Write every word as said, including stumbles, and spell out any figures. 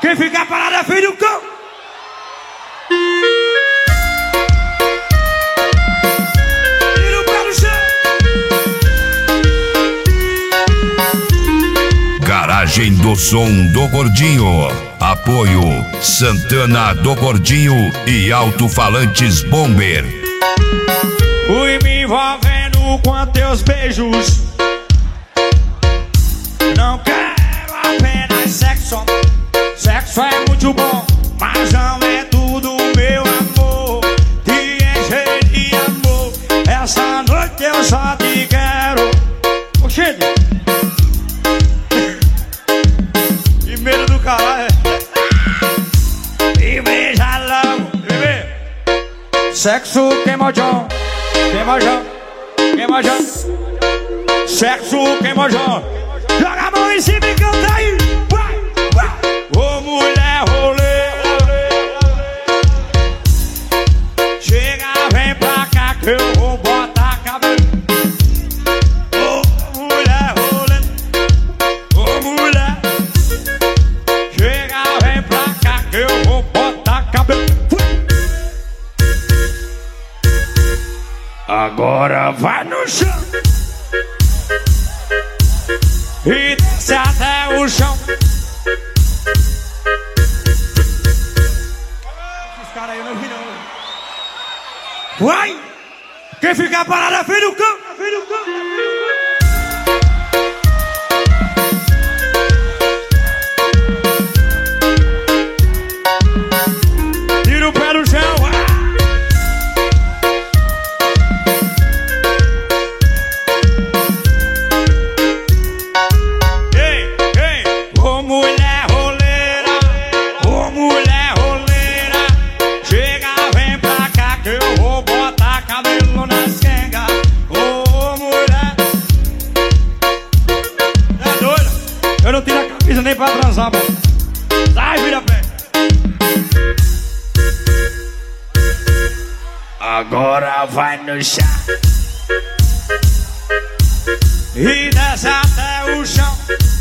Quem ficar parado é filho do cão. Tira o pé no chão. Garagem do Som do Gordinho. Apoio Santana do Gordinho e Alto-Falantes Bomber. Fui me envolvendo com teus beijos. Não quero apenas sexo. Sexo é muito bom, mas não é tudo, meu amor. Te encher de amor. Essa noite eu só te quero. Oxê. Que medo do caralho. Me beija logo, bebê. Sexo queimojão, queimojão, queimojão. Sexo queimojão. Joga a mão em cima e canta aí. Vai, vai. Ô mulher rolê. Chega, vem pra cá que eu vou botar cabelo. Ô mulher rolê. Ô mulher. Chega, vem pra cá que eu vou botar cabelo. Agora vai no chão e desce até o chão. Esses caras aí eu não vi não. Vai! Quem ficar parado é filho do cão. É filho do cão. Tira o pé do chão. Nem pra transar, mano. Sai, vira pé. Agora vai no chão e desce até o chão.